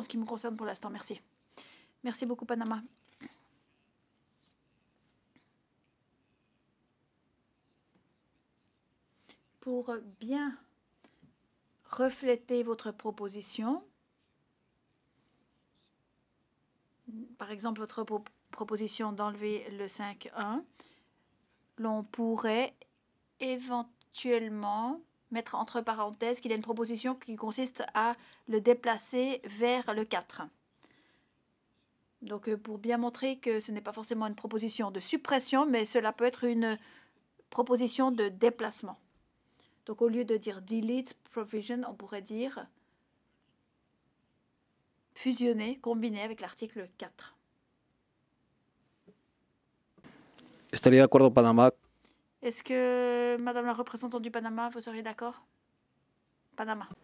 en ce qui me concerne pour l'instant. Merci. Merci beaucoup, Panama. Pour bien refléter votre proposition, par exemple votre proposition d'enlever le 5.1, l'on pourrait éventuellement mettre entre parenthèses qu'il y a une proposition qui consiste à le déplacer vers le 4. Donc, pour bien montrer que ce n'est pas forcément une proposition de suppression, mais cela peut être une proposition de déplacement. Donc, au lieu de dire delete provision, on pourrait dire fusionner, combiner avec l'article 4. Estaría de acuerdo Panamá. Est-ce que, Madame la représentante du Panama, vous seriez d'accord? Panama.